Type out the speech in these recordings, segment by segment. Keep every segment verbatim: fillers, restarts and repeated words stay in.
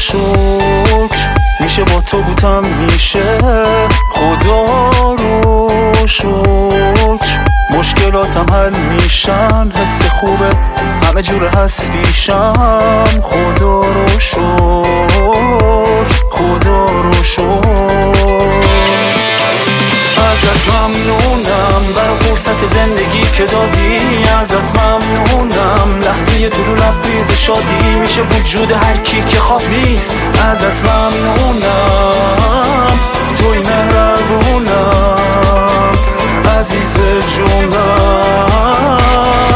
شکر میشه با تو بودم میشه، خدا رو شکر مشکلاتم حل میشن، حس خوبت همه جور هست پیشم، خدا رو شکر خدا رو شکر. ازت ممنونم برای فرصت زندگی که دادی، ازت ممنونم لحظه طلوع لبریز شادی میشه وجود هر کی که خواب نیست، ازت ممنونم توی مهربونم عزیز جونم.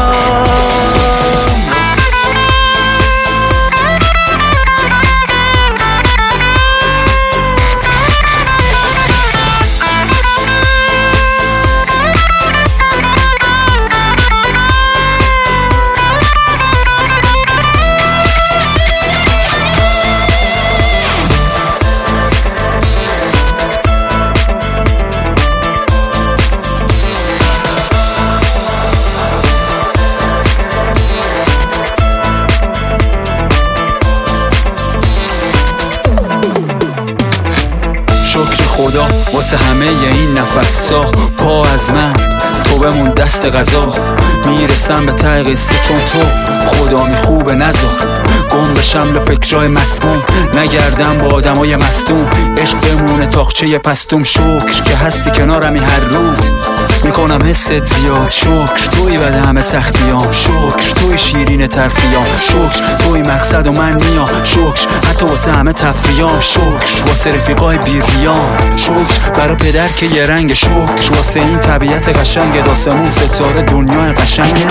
شکر خدا واسه همه این نفسا، پا از من تو بمون دست غذا، میرسم به ته قصه چون تو خدا می خوبه نذار گم بشم لفکرای مسموم، نگردم با آدمای مصدوم، عشق بمونه تاقچه پستوم، شکر که هستی کنارمی هر روز میکنم حست زیاد، شکر توی بده همه سختیام، شکر توی شیرین تلخیام، شکر توی مقصد و من میام، شکر حتی واسه همه تفریام، شکر واسه رفیقای بیریام، شکر برای پدر که یه رنگ، شکر واسه این طبیعت قشنگ داسمون ستاره دنیا قشنگه.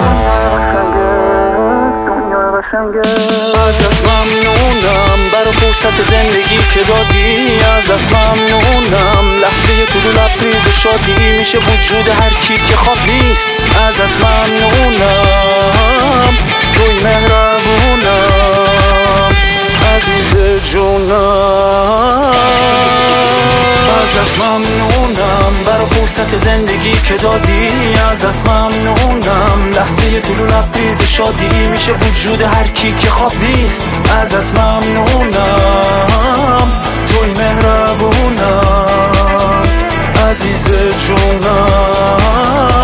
ازت ممنونم برای فرصت زندگی که دادی، ازت ممنونم لحظه طلوع لبریز شادی میشه وجود هر کی که خواب نیست، ازت ممنونم توی مهربونم عزیز جونم. ازت ممنونم برای فرصت زندگی که دادی، ازت ممنونم لحظه طلوع لبریز شادی میشه وجود هر کی که خواب نیست، ازت ممنونم توی مهربونم عزیز جونم.